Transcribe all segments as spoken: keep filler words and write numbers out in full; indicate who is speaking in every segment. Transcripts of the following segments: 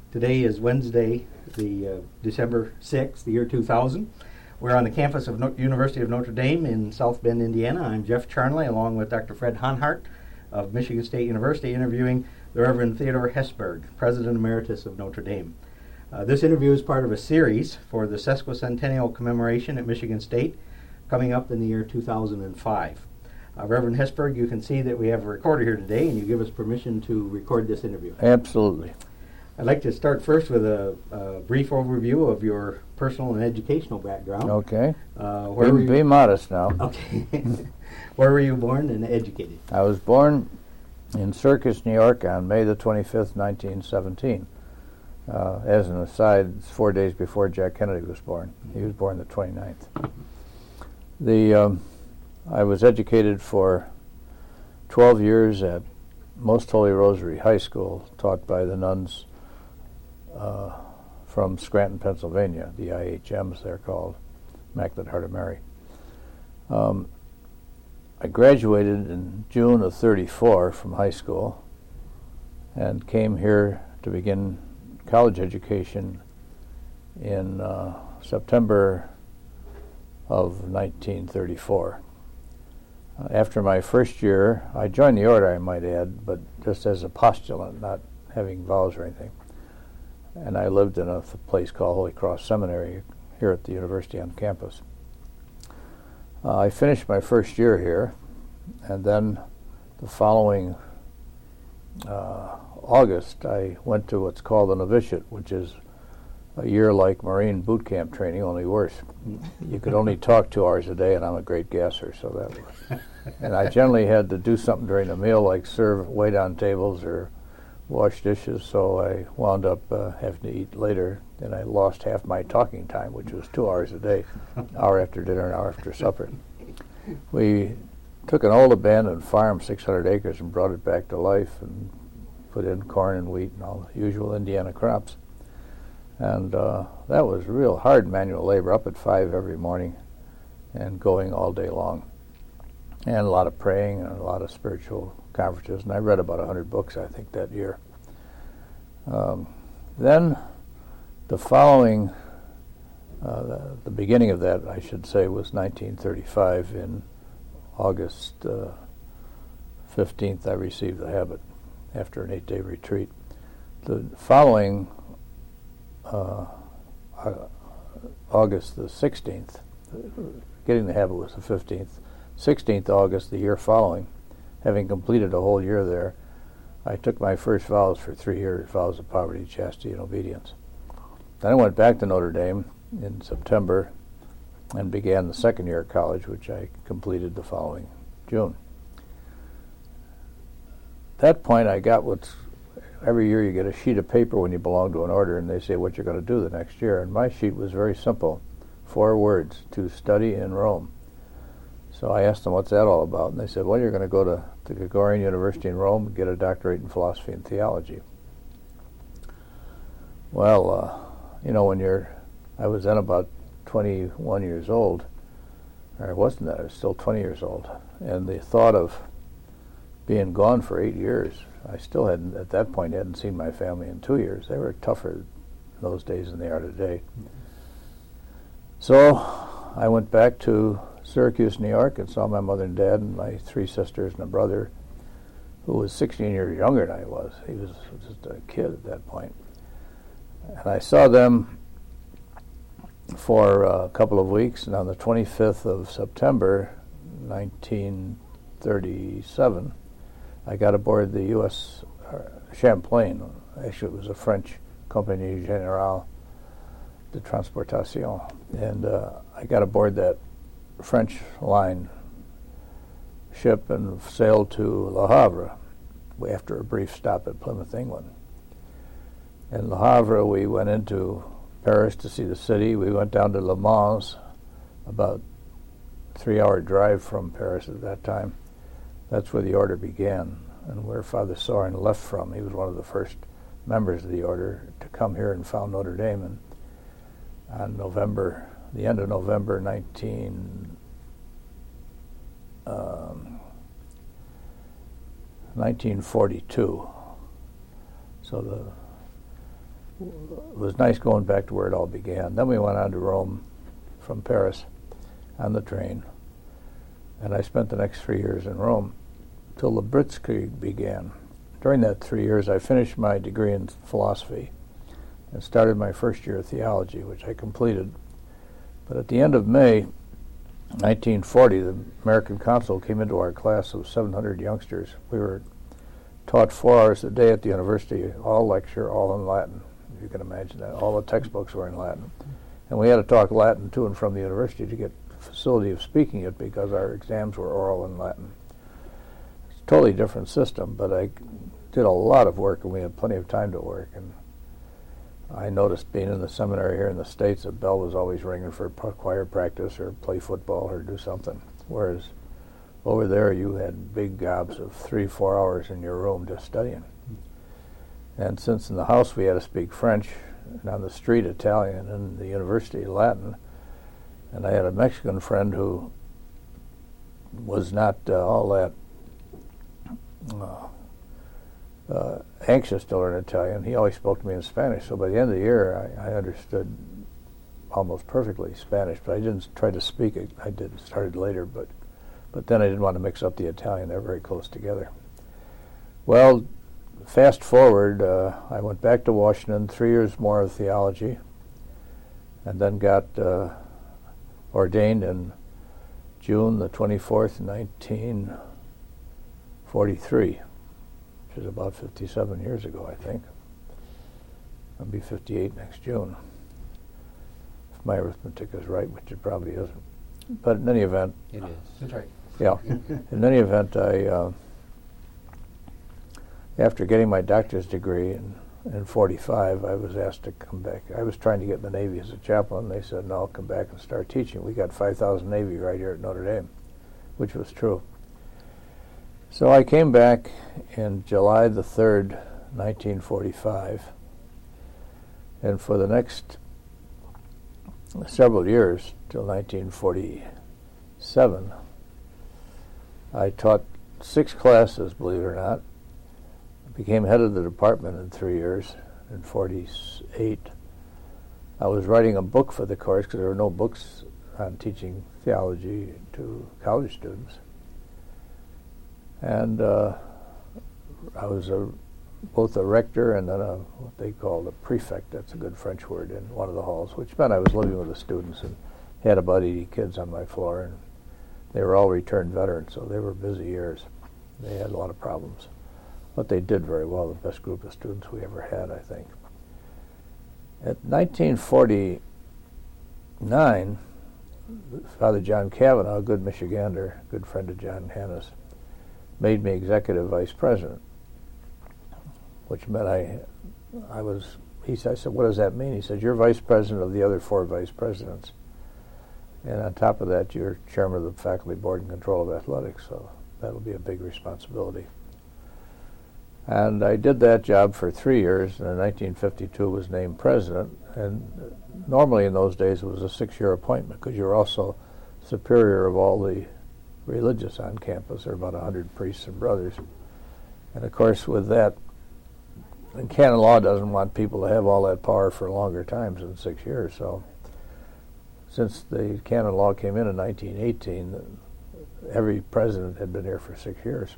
Speaker 1: Today is Wednesday, the uh, December sixth, the year two thousand. We're on the campus of no- University of Notre Dame in South Bend, Indiana. I'm Jeff Charnley, along with Doctor Fred Honhart of Michigan State University, interviewing the Reverend Theodore Hesburgh, President Emeritus of Notre Dame. Uh, this interview is part of a series for the sesquicentennial commemoration at Michigan State coming up in the year two thousand five. Uh, Reverend Hesburgh, you can see that we have a recorder here today, and you give us permission to record this interview.
Speaker 2: Absolutely.
Speaker 1: I'd like to start first with a, a brief overview of your personal and educational background.
Speaker 2: Okay.
Speaker 1: Uh, where
Speaker 2: be,
Speaker 1: were you?
Speaker 2: be modest now.
Speaker 1: Okay. Where were you born and educated?
Speaker 2: I was born in Syracuse, New York on May the twenty-fifth, nineteen seventeen. Uh, as an aside, it's four days before Jack Kennedy was born. He was born the twenty-ninth. The, um, I was educated for twelve years at Most Holy Rosary High School, taught by the nuns uh, from Scranton, Pennsylvania, the I H Ms they're called, Immaculate Heart of Mary. Um, I graduated in June of thirty-four from high school and came here to begin college education in uh, September of nineteen thirty-four. Uh, after my first year, I joined the order, I might add, but just as a postulant, not having vows or anything. And I lived in a th- place called Holy Cross Seminary here at the university on campus. Uh, I finished my first year here, and then the following uh, August, I went to what's called a novitiate, which is a year like Marine boot camp training, only worse. You could only talk two hours a day, and I'm a great gasser, so that was. And I generally had to do something during the meal, like serve, wait on tables, or wash dishes, so I wound up uh, having to eat later, and I lost half my talking time, which was two hours a day, hour after dinner and hour after supper. We took an old abandoned farm, six hundred acres, and brought it back to life and put in corn and wheat and all the usual Indiana crops. And uh, that was real hard manual labor, up at five every morning and going all day long. And a lot of praying and a lot of spiritual conferences. And I read about one hundred books, I think, that year. Um, then the following, uh, the, the beginning of that, I should say, was nineteen thirty-five. In August uh, fifteenth, I received the habit after an eight-day retreat. The following uh, uh, August the sixteenth, getting the habit was the fifteenth, sixteenth August, the year following, having completed a whole year there, I took my first vows for three years, vows of poverty, chastity, and obedience. Then I went back to Notre Dame in September and began the second year of college, which I completed the following June. At that point, I got what's, every year you get a sheet of paper when you belong to an order, and they say what you're going to do the next year. And my sheet was very simple, four words: to study in Rome. So I asked them, what's that all about? And they said, well, you're going to go to the Gregorian University in Rome and get a doctorate in philosophy and theology. Well, uh, you know, when you're, I was then about twenty-one years old, or I wasn't that, I was still twenty years old, and the thought of being gone for eight years, I still hadn't, at that point, hadn't seen my family in two years. They were tougher in those days than they are today. So I went back to Syracuse, New York, and saw my mother and dad and my three sisters and a brother who was sixteen years younger than I was. He was just a kid at that point. And I saw them for a couple of weeks, and on the twenty-fifth of September, nineteen thirty-seven, I got aboard the U S uh, Champlain. Actually, it was a French Compagnie Générale de Transportation. And uh, I got aboard that French line ship and sailed to Le Havre after a brief stop at Plymouth, England. In Le Havre, we went into Paris to see the city. We went down to Le Mans, about a three-hour drive from Paris at that time. That's where the order began, and where Father Sorin left from. He was one of the first members of the order to come here and found Notre Dame. And on November, the end of November nineteen, um, nineteen forty-two. So the it was nice going back to where it all began. Then we went on to Rome from Paris on the train, and I spent the next three years in Rome till the Blitzkrieg began. During that three years, I finished my degree in philosophy and started my first year of theology, which I completed. But at the end of May nineteen forty, the American consul came into our class of seven hundred youngsters. We were taught four hours a day at the university, all lecture, all in Latin. You can imagine that. All the textbooks were in Latin. And we had to talk Latin to and from the university to get the facility of speaking it because our exams were oral in Latin. It's a totally different system, but I did a lot of work and we had plenty of time to work. And I noticed being in the seminary here in the States, a bell was always ringing for choir practice or play football or do something. Whereas over there you had big gobs of three, four hours in your room just studying. And since in the house we had to speak French, and on the street Italian, and the university Latin, and I had a Mexican friend who was not uh, all that uh, uh, anxious to learn Italian. He always spoke to me in Spanish, so by the end of the year I, I understood almost perfectly Spanish, but I didn't try to speak it. I did, started later, but but then I didn't want to mix up the Italian. They're very close together. Well, fast forward, uh, I went back to Washington, three years more of theology, and then got uh, ordained in June the twenty-fourth, nineteen forty-three, which is about fifty-seven years ago, I think. I'll be fifty-eight next June, if my arithmetic is right, which it probably isn't. But in any event...
Speaker 1: It is. That's right.
Speaker 2: Yeah. In any event, I... Uh, After getting my doctor's degree in, in forty-five, I was asked to come back. I was trying to get in the Navy as a chaplain. They said, no, come back and start teaching. We got five thousand Navy right here at Notre Dame, which was true. So I came back in July the third, nineteen forty-five, and for the next several years, till nineteen forty-seven, I taught six classes, believe it or not. Became head of the department in three years, in forty-eight. I was writing a book for the course because there were no books on teaching theology to college students. And uh, I was a, both a rector and then a, what they called a prefect, that's a good French word, in one of the halls, which meant I was living with the students and had about eighty kids on my floor, and they were all returned veterans, so they were busy years. They had a lot of problems. But they did very well, the best group of students we ever had, I think. At nineteen forty-nine, Father John Kavanaugh, a good Michigander, good friend of John Hannes, made me executive vice president, which meant I, I was, he said, I said, what does that mean? He said, you're vice president of the other four vice presidents. And on top of that, you're chairman of the faculty board in control of athletics, so that'll be a big responsibility. And I did that job for three years, and in nineteen fifty-two was named president. And normally in those days it was a six-year appointment because you're also superior of all the religious on campus. There are about one hundred priests and brothers. And of course with that, and canon law doesn't want people to have all that power for longer times than six years. So since the canon law came in in nineteen eighteen, every president had been here for six years.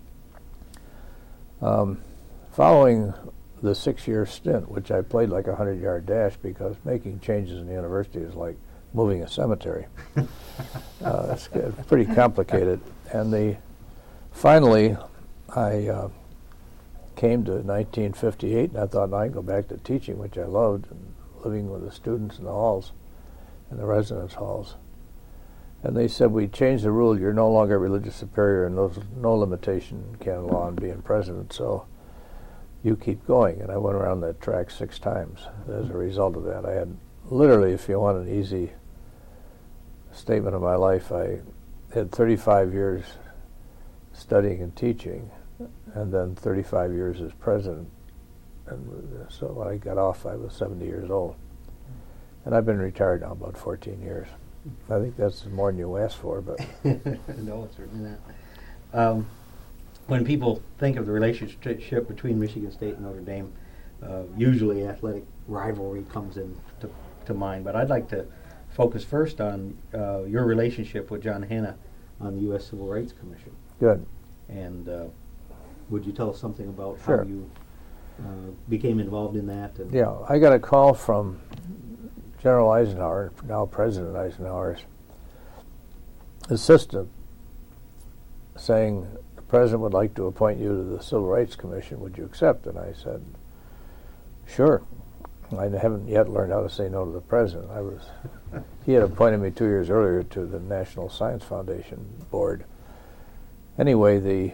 Speaker 2: Um, following the six-year stint, which I played like a hundred-yard dash because making changes in the university is like moving a cemetery. uh, it's, it's pretty complicated. And the finally, I uh, came to nineteen fifty-eight, and I thought, no, I can go back to teaching, which I loved, and living with the students in the halls, in the residence halls. And they said, we changed the rule, you're no longer a religious superior and there's no limitation in canon law on being president, so you keep going. And I went around that track six times as a result of that. I had literally, if you want an easy statement of my life, I had thirty-five years studying and teaching, and then thirty-five years as president. And so when I got off, I was seventy years old. And I've been retired now about fourteen years. I think that's more than you asked for, but...
Speaker 1: No, it's certainly not. Um, when people think of the relationship between Michigan State and Notre Dame, uh, usually athletic rivalry comes in to, to mind. But I'd like to focus first on uh, your relationship with John Hannah on the U S Civil Rights Commission.
Speaker 2: Good.
Speaker 1: And uh, would you tell us something about
Speaker 2: Sure.
Speaker 1: how you uh, became involved in that? And
Speaker 2: Yeah, I got a call from General Eisenhower, now President Eisenhower's assistant, saying, the President would like to appoint you to the Civil Rights Commission. Would you accept? And I said, sure. I haven't yet learned how to say no to the President. I was, he had appointed me two years earlier to the National Science Foundation board. Anyway, the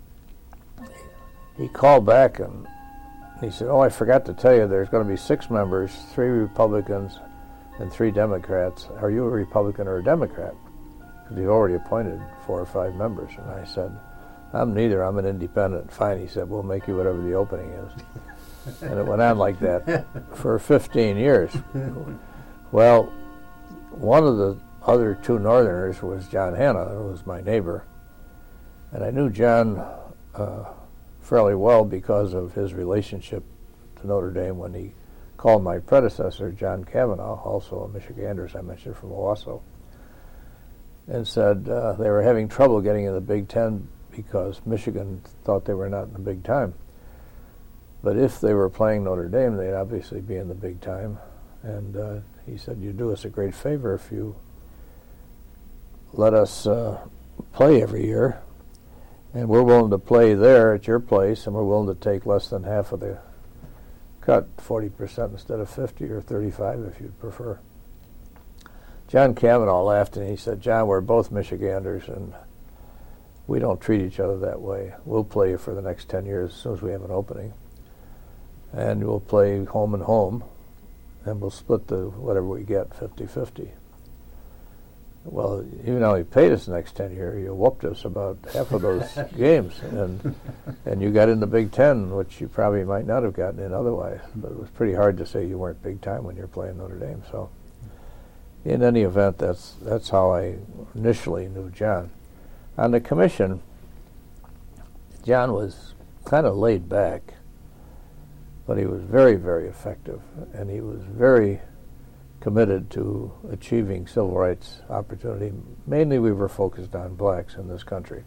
Speaker 2: he called back and he said, oh, I forgot to tell you, there's going to be six members, three Republicans and three Democrats. Are you a Republican or a Democrat? Because you've already appointed four or five members. And I said, I'm neither. I'm an independent. Fine. He said, we'll make you whatever the opening is. And it went on like that for fifteen years. Well, one of the other two Northerners was John Hannah, who was my neighbor. And I knew John uh, fairly well because of his relationship to Notre Dame when he called my predecessor, John Kavanaugh, also a Michigander, as I mentioned, from Owasso, and said uh, they were having trouble getting in the Big Ten because Michigan thought they were not in the Big Time. But if they were playing Notre Dame, they'd obviously be in the Big Time. And uh, he said, you do us a great favor if you let us uh, play every year. And we're willing to play there at your place, and we're willing to take less than half of the cut, forty percent instead of fifty or thirty-five if you'd prefer. John Kavanaugh laughed, and he said, John, we're both Michiganders, and we don't treat each other that way. We'll play you for the next ten years as soon as we have an opening. And we'll play home and home, and we'll split the whatever we get, fifty-fifty. Well, even though he paid us the next ten years, you whooped us about half of those games, and and you got in the Big Ten, which you probably might not have gotten in otherwise. But it was pretty hard to say you weren't Big Time when you're playing Notre Dame. So, in any event, that's that's how I initially knew John. On the commission, John was kind of laid back, but he was very, very effective, and he was very committed to achieving civil rights opportunity. Mainly we were focused on blacks in this country.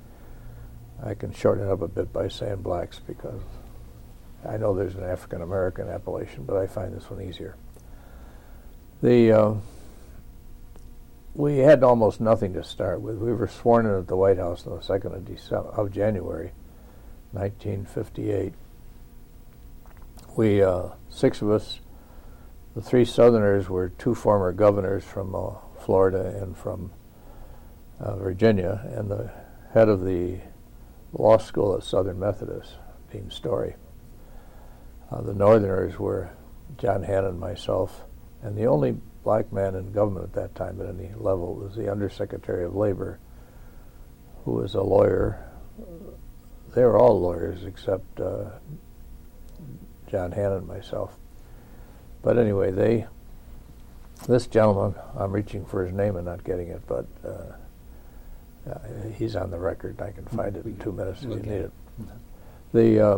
Speaker 2: I can shorten it up a bit by saying blacks because I know there's an African American appellation, but I find this one easier. The uh, we had almost nothing to start with. We were sworn in at the White House on the second of December of January, nineteen fifty-eight. We uh, six of us. The three Southerners were two former governors from uh, Florida and from uh, Virginia, and the head of the law school at Southern Methodist, Dean Story. Uh, the Northerners were John Hannah and myself, and the only black man in government at that time at any level was the Undersecretary of Labor, who was a lawyer. They were all lawyers except uh, John Hannah and myself. But anyway, they, this gentleman, I'm reaching for his name and not getting it, but uh, uh, he's on the record. I can find it in two minutes if you need it. The uh,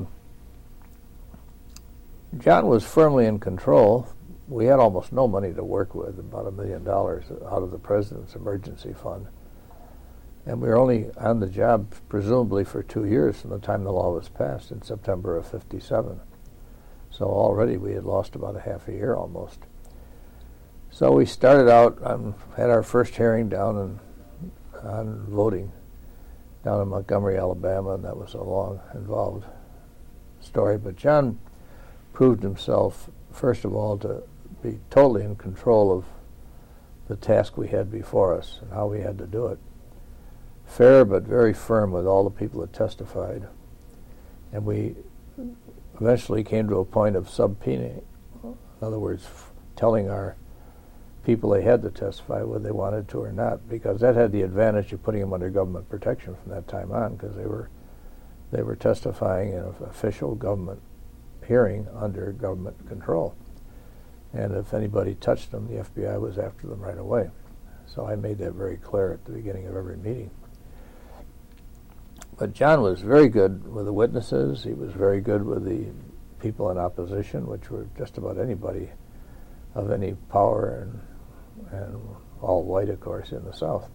Speaker 2: John was firmly in control. We had almost no money to work with, about a million dollars out of the President's emergency fund. And we were only on the job, presumably, for two years from the time the law was passed in September of fifty-seven. So already we had lost about a half a year almost. So we started out, um, had our first hearing down in, on voting down in Montgomery, Alabama, and that was a long, involved story. But John proved himself, first of all, to be totally in control of the task we had before us and how we had to do it. Fair but very firm with all the people that testified. And we eventually came to a point of subpoenaing. In other words, f- telling our people they had to testify whether they wanted to or not, because that had the advantage of putting them under government protection from that time on, because they were they were testifying in an official government hearing under government control. And if anybody touched them, the F B I was after them right away. So I made that very clear at the beginning of every meeting. But John was very good with the witnesses. He was very good with the people in opposition, which were just about anybody of any power, and, and all white, of course, in the South.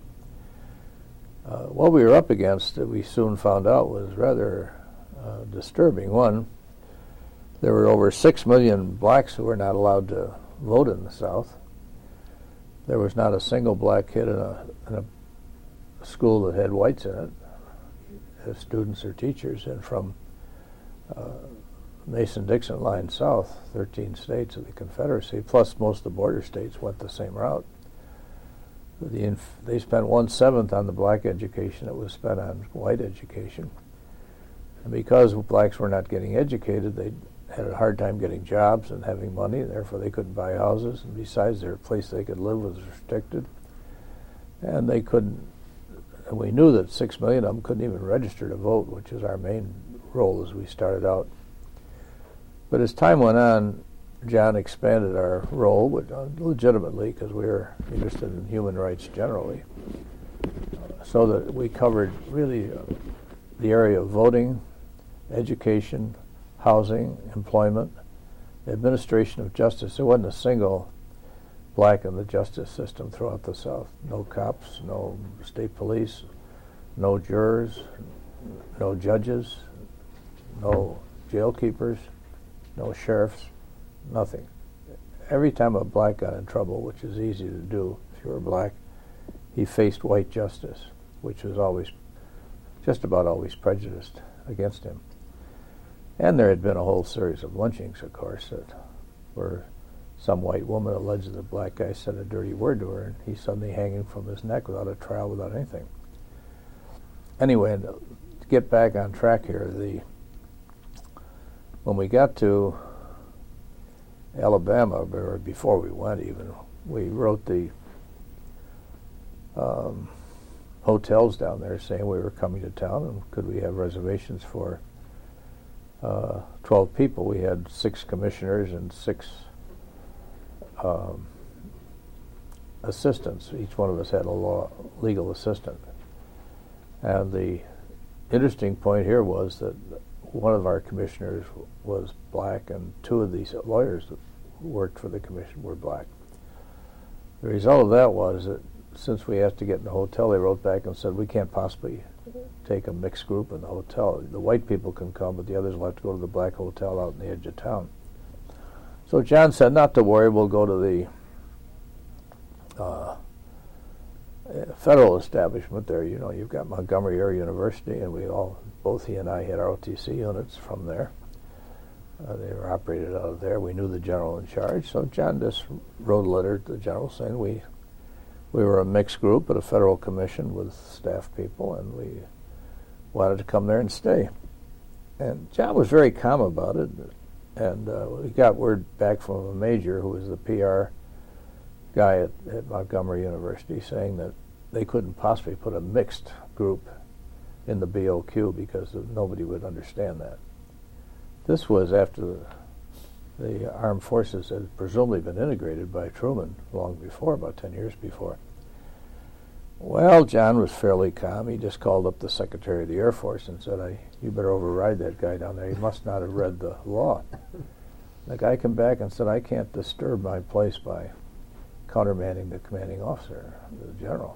Speaker 2: Uh, what we were up against, that we soon found out, was rather uh, disturbing. One, there were over six million blacks who were not allowed to vote in the South. There was not a single black kid in a, in a school that had whites in it, as students or teachers, and from uh, Mason-Dixon line south, thirteen states of the Confederacy, plus most of the border states went the same route. The inf- they spent one-seventh on the black education that was spent on white education. And because blacks were not getting educated, they had a hard time getting jobs and having money, and therefore they couldn't buy houses, and besides, their place they could live was restricted. And they couldn't, and we knew that six million of them couldn't even register to vote, which is our main role as we started out. But as time went on, John expanded our role, but uh, legitimately, because we were interested in human rights generally, uh, so that we covered really uh, the area of voting, education, housing, employment, administration of justice. There wasn't a single black in the justice system throughout the South. No cops, no state police, no jurors, no judges, no jail keepers, no sheriffs, nothing. Every time a black got in trouble, which is easy to do if you were black, he faced white justice, which was always, just about always prejudiced against him. And there had been a whole series of lynchings, of course, that were some white woman alleged that the black guy said a dirty word to her, and he's suddenly hanging from his neck without a trial, without anything. Anyway, to get back on track here, the when we got to Alabama, or before we went even, we wrote the um, hotels down there saying we were coming to town and could we have reservations for uh, twelve people. We had six commissioners and six um, assistants. Each one of us had a law legal assistant. And the interesting point here was that one of our commissioners was black, and two of these lawyers that worked for the commission were black. The result of that was that since we asked to get in the hotel, they wrote back and said, we can't possibly take a mixed group in the hotel. The white people can come, but the others will have to go to the black hotel out in the edge of town. So John said, not to worry, we'll go to the uh, federal establishment there. You know, you've got Montgomery Area University, and we all, both he and I had our O T C units from there. Uh, they were operated out of there. We knew the general in charge, so John just wrote a letter to the general saying we we were a mixed group at a federal commission with staff people, and we wanted to come there and stay. And John was very calm about it, and uh, we got word back from a major who was the P R guy at, at Montgomery University saying that they couldn't possibly put a mixed group in the B O Q because nobody would understand that. This was after the, the armed forces had presumably been integrated by Truman long before, about ten years before. Well, John was fairly calm. He just called up the Secretary of the Air Force and said, I, you better override that guy down there. He must not have read the law. The guy came back and said, I can't disturb my place by countermanding the commanding officer, the general.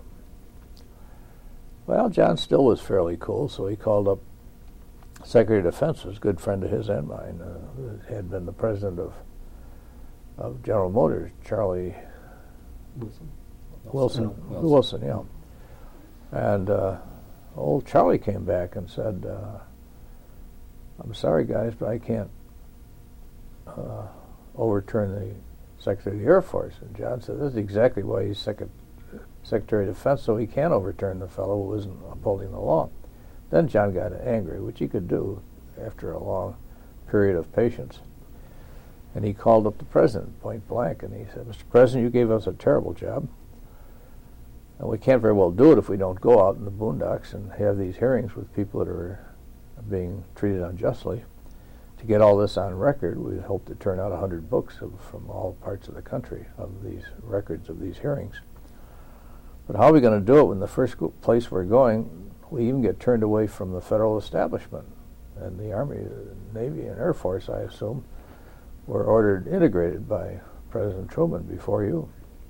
Speaker 2: Well, John still was fairly cool, so he called up Secretary of Defense, who was a good friend of his and mine, uh, had been the president of of General Motors, Charlie
Speaker 1: Wilson.
Speaker 2: Wilson.
Speaker 1: Wilson,
Speaker 2: Wilson, yeah. And uh, old Charlie came back and said, uh, I'm sorry, guys, but I can't uh, overturn the Secretary of the Air Force. And John said, this is exactly why he's Secretary Secretary of Defense, so he can't overturn the fellow who isn't upholding the law. Then John got angry, which he could do after a long period of patience. And he called up the president, point blank, and he said, Mister President, you gave us a terrible job, and we can't very well do it if we don't go out in the boondocks and have these hearings with people that are being treated unjustly. To get all this on record, we hope to turn out one hundred books of, from all parts of the country of these records of these hearings. But how are we going to do it when the first place we're going, we even get turned away from the federal establishment? and the Army, the Navy, and Air Force, I assume, were ordered integrated by President Truman before you.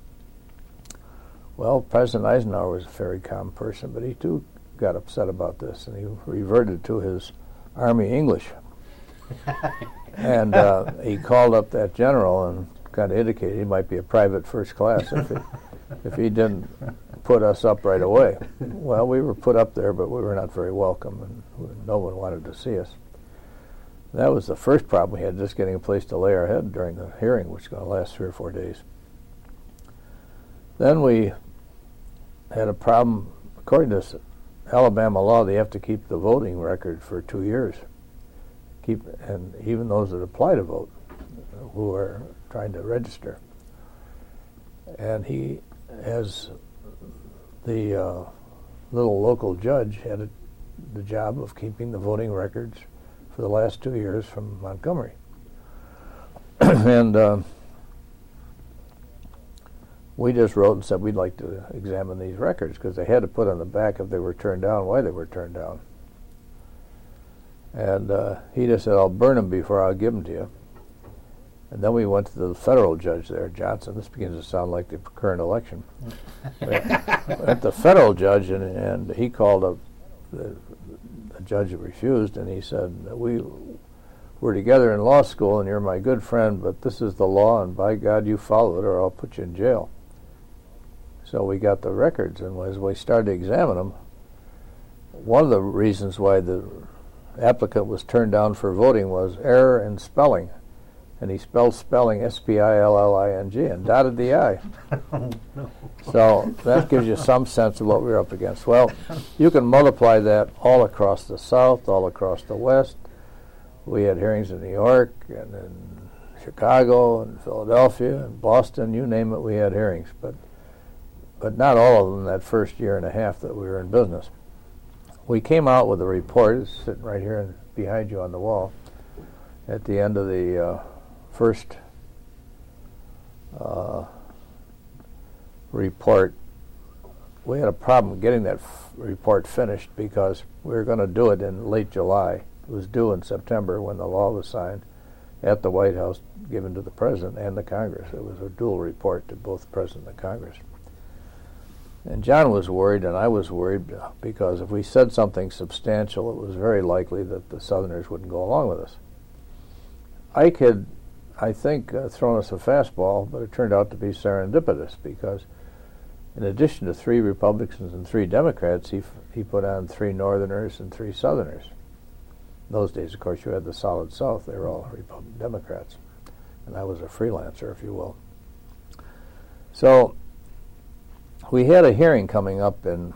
Speaker 2: Well, President Eisenhower was a very calm person, but he too got upset about this, and he reverted to his Army English. and uh, he called up that general and kind of indicated he might be a private first class if he, if he didn't put us up right away. Well, we were put up there, but we were not very welcome, and no one wanted to see us. That was the first problem we had, just getting a place to lay our head during the hearing, which was going to last three or four days. Then we had a problem. According to Alabama law, they have to keep the voting record for two years. Keep, and even those that apply to vote, who are trying to register. And he, as the uh, little local judge, had a, the job of keeping the voting records for the last two years from Montgomery. and uh, we just wrote and said we'd like to examine these records, because they had to put on the back if they were turned down, why they were turned down. And uh, he just said, I'll burn them before I'll give them to you. And then we went to the federal judge there, Johnson. This begins to sound like the current election. At the federal judge, and, and he called up the, the judge that refused, and he said, we were together in law school, and you're my good friend, but this is the law, and by God, you follow it, or I'll put you in jail. So we got the records, and as we started to examine them, one of the reasons why the applicant was turned down for voting was error in spelling. And he spelled spelling S P I L L I N G and dotted the I.
Speaker 1: Oh, no.
Speaker 2: So that gives you some sense of what we were up against. Well, you can multiply that all across the South, all across the West. We had hearings in New York and in Chicago and Philadelphia and Boston, you name it, we had hearings. But but not all of them that first year and a half that we were in business. We came out with a report, it's sitting right here behind you on the wall, at the end of the uh, first uh, report. We had a problem getting that f- report finished because we were going to do it in late July. It was due in September when the law was signed at the White House, given to the President and the Congress. It was a dual report to both the President and the Congress. And John was worried, and I was worried, because if we said something substantial, it was very likely that the Southerners wouldn't go along with us. Ike had, I think, uh, thrown us a fastball, but it turned out to be serendipitous, because in addition to three Republicans and three Democrats, he f- he put on three Northerners and three Southerners. In those days, of course, you had the solid South. They were all Republican Democrats. And I was a freelancer, if you will. So we had a hearing coming up in,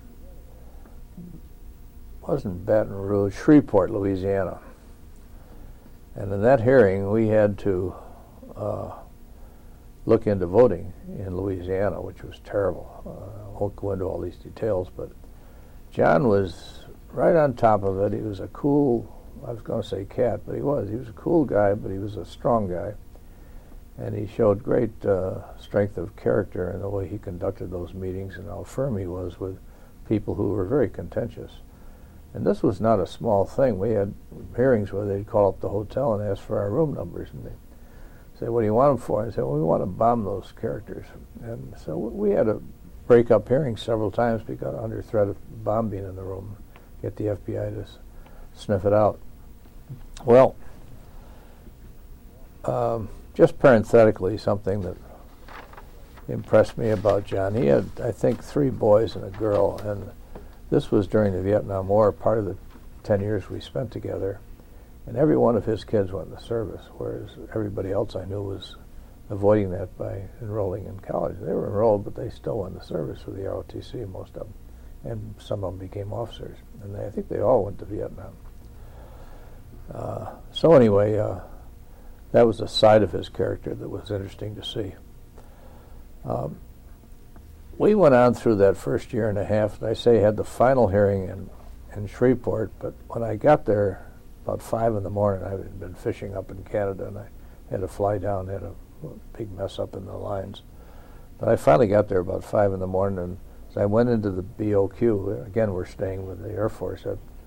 Speaker 2: wasn't Baton Rouge, Shreveport, Louisiana. And in that hearing, we had to uh, look into voting in Louisiana, which was terrible. Uh, I won't go into all these details, but John was right on top of it. He was a cool, I was going to say cat, but he was. He was a cool guy, but he was a strong guy. And he showed great uh, strength of character in the way he conducted those meetings and how firm he was with people who were very contentious. And this was not a small thing. We had hearings where they'd call up the hotel and ask for our room numbers. And they'd say, what do you want them for? And I said, well, we want to bomb those characters. And so we had to break up hearings several times because under threat of bomb being in the room, get the F B I to s- sniff it out. Well, um, just parenthetically, something that impressed me about John, he had, I think, three boys and a girl, and this was during the Vietnam War, part of the ten years we spent together, and every one of his kids went into service, whereas everybody else I knew was avoiding that by enrolling in college. They were enrolled, but they still went to service with the R O T C, most of them, and some of them became officers, and they, I think they all went to Vietnam. Uh, so anyway, uh, that was a side of his character that was interesting to see. Um, we went on through that first year and a half, and I say had the final hearing in, in Shreveport, but when I got there about five in the morning, I had been fishing up in Canada, and I had to fly down, had a big mess up in the lines. But I finally got there about five in the morning, and as I went into the B O Q, again, we're staying with the Air Force at,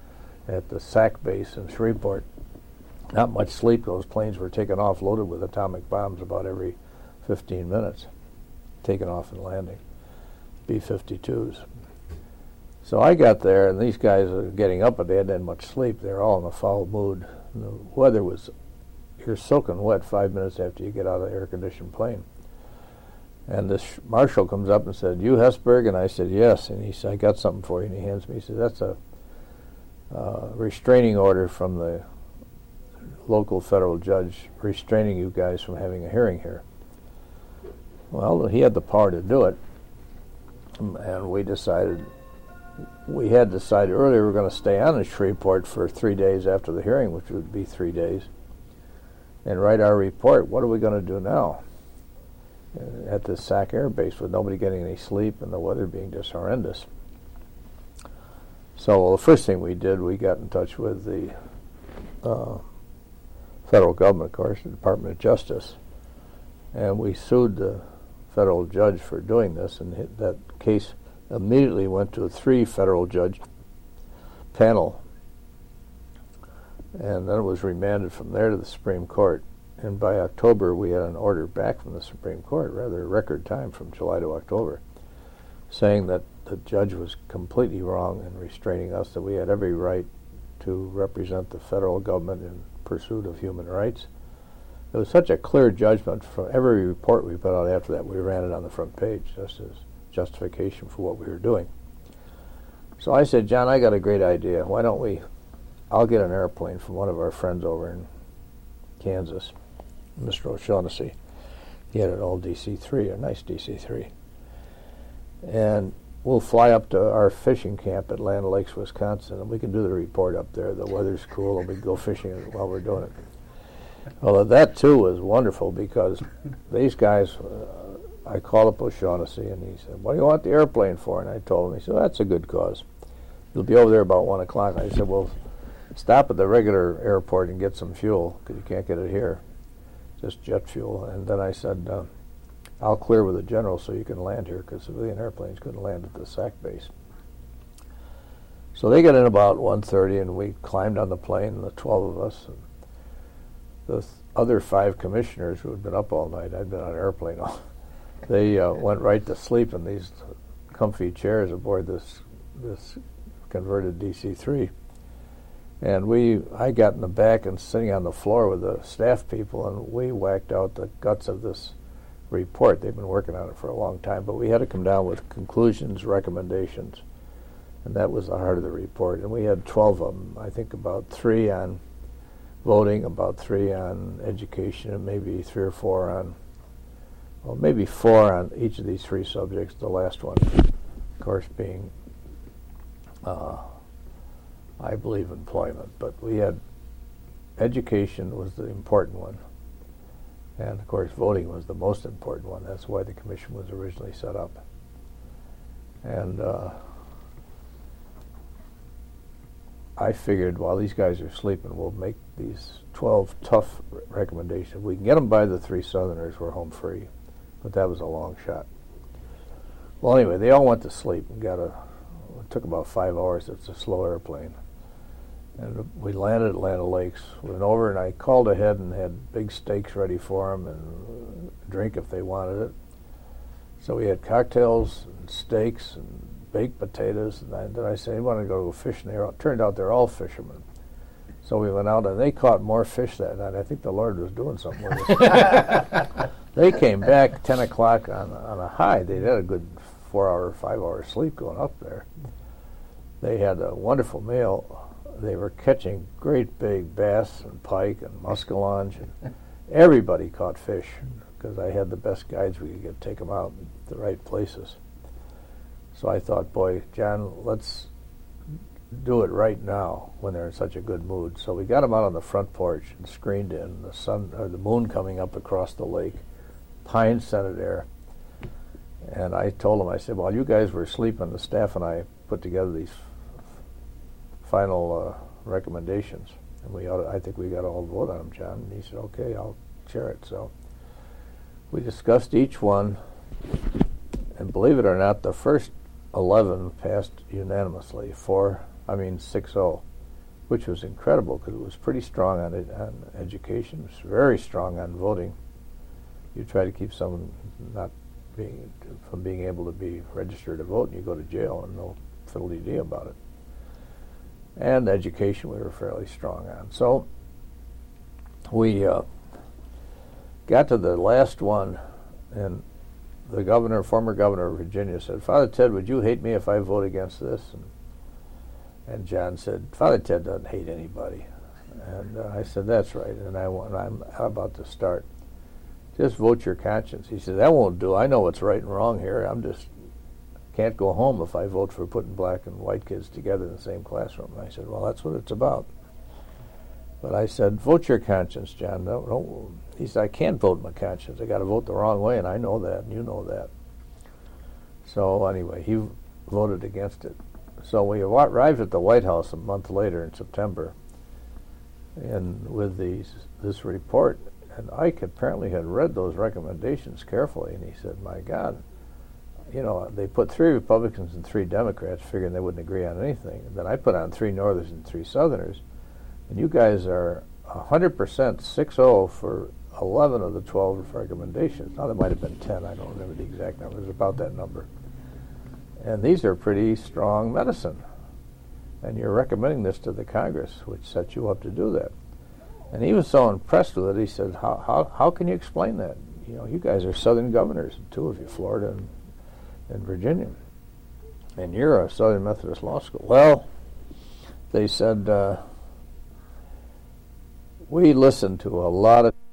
Speaker 2: at the S A C base in Shreveport. Not much sleep. Those planes were taken off loaded with atomic bombs about every fifteen minutes, taking off and landing, B fifty-twos. So I got there, and these guys are getting up, but they hadn't had much sleep. They were all in a foul mood. And the weather was, you're soaking wet five minutes after you get out of the air-conditioned plane. And this marshal comes up and said, "You Hesburgh?" And I said, "Yes." And he said, "I got something for you." And he hands me, he said, "That's a uh, restraining order from the local federal judge restraining you guys from having a hearing here." Well, he had the power to do it, and we decided, we had decided earlier we were going to stay on in Shreveport for three days after the hearing, which would be three days, and write our report. What are we going to do now uh, at this S A C Air Base with nobody getting any sleep and the weather being just horrendous? So well, the first thing we did, we got in touch with the uh, federal government, of course, the Department of Justice, and we sued the federal judge for doing this, and hit, that case immediately went to a three federal judge panel, and then it was remanded from there to the Supreme Court. And by October, we had an order back from the Supreme Court, rather a record time from July to October, saying that the judge was completely wrong in restraining us, that we had every right to represent the federal government in pursuit of human rights. It was such a clear judgment. From every report we put out after that, we ran it on the front page just as justification for what we were doing. So I said, "John, I got a great idea. Why don't we, I'll get an airplane from one of our friends over in Kansas, Mister O'Shaughnessy. He had an old D C three, a nice D C three. And we'll fly up to our fishing camp at Land Lakes, Wisconsin, and we can do the report up there. The weather's cool, and we go fishing while we're doing it." Well, that, too, was wonderful, because these guys, uh, I called up O'Shaughnessy, and he said, "What do you want the airplane for?" And I told him. He said, "That's a good cause. You'll be over there about one o'clock. I said, "Well, stop at the regular airport and get some fuel, because you can't get it here, just jet fuel." And then I said, uh, "I'll clear with the general so you can land here, because civilian airplanes couldn't land at the S A C base." So they got in about one thirty, and we climbed on the plane, the twelve of us. And the th- other five commissioners who had been up all night, I'd been on an airplane all, they uh, went right to sleep in these comfy chairs aboard this this converted D C three. And we, I got in the back and sitting on the floor with the staff people, and we whacked out the guts of this report. They've been working on it for a long time, but we had to come down with conclusions, recommendations, and that was the heart of the report. And we had twelve of them, I think about three on voting, about three on education, and maybe three or four on, well, maybe four on each of these three subjects, the last one, of course, being, uh, I believe, employment. But we had, education was the important one, and, of course, voting was the most important one. That's why the commission was originally set up. And uh, I figured, while these guys are sleeping, we'll make these twelve tough re- recommendations. We can get them by the three Southerners, we're home free. But that was a long shot. Well, anyway, they all went to sleep and got a, it took about five hours. It's a slow airplane. And we landed at Land Lakes, went over, and I called ahead and had big steaks ready for them and a drink if they wanted it. So we had cocktails and steaks and baked potatoes, and I, then I said, "You want to go fishing?" They all, turned out they're all fishermen. So we went out, and they caught more fish that night. I think the Lord was doing something with us. They came back ten o'clock on, on a high. They'd had a good four-hour, five-hour sleep going up there. They had a wonderful meal. They were catching great big bass and pike and muskellunge. And everybody caught fish, because I had the best guides we could get, take them out in the right places. So I thought, boy, John, let's do it right now when they're in such a good mood. So we got them out on the front porch and screened in, the sun or the moon coming up across the lake, pine scented air. And I told them, I said, while you guys were sleeping, the staff and I put together these f- final uh, recommendations. And we ought to, I think we got all vote on them, John. And he said, "Okay, I'll chair it." So we discussed each one, and believe it or not, the first eleven passed unanimously, four, I mean six oh. which was incredible because it was pretty strong on, ed- on education. It was very strong on voting. You try to keep someone not being from being able to be registered to vote, and you go to jail, and no fiddle-dee-dee about it. And education we were fairly strong on. So we uh, got to the last one, and the governor, former governor of Virginia, said, "Father Ted, would you hate me if I vote against this?" And, and John said, "Father Ted doesn't hate anybody." And uh, I said, "That's right." And I want, I'm about to start. Just vote your conscience. He said, "That won't do. I know what's right and wrong here. I'm just can't go home if I vote for putting black and white kids together in the same classroom." And I said, "Well, that's what it's about." But I said, "Vote your conscience, John." No, no. He said, "I can't vote my conscience. I got to vote the wrong way, and I know that, and you know that." So anyway, he voted against it. So we arrived at the White House a month later in September, and with these this report, and Ike apparently had read those recommendations carefully, and he said, "My God, you know, they put three Republicans and three Democrats, figuring they wouldn't agree on anything. And then I put on three Northerners and three Southerners, and you guys are one hundred percent six oh for eleven of the twelve recommendations." Now, there might have been ten. I don't remember the exact number. It was about that number. And these are pretty strong medicine. And you're recommending this to the Congress, which set you up to do that. And he was so impressed with it, he said, how, how, how can you explain that? You know, you guys are Southern governors, two of you, Florida and, and Virginia. And you're a Southern Methodist law school. Well, they said, uh, we listened to a lot of